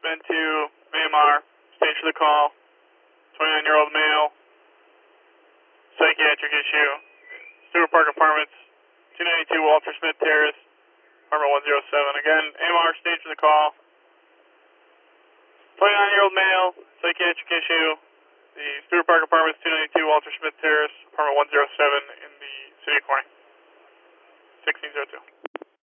Bend 2, AMR, stage for the call. 29-year-old male, psychiatric issue. Stewart Park Apartments, 292 Walter Smith Terrace, apartment 107. Again, AMR, stage for the call. 29-year-old male, psychiatric issue. The Stewart Park Apartments, 292 Walter Smith Terrace, apartment 107 in the city of Corning. 1602.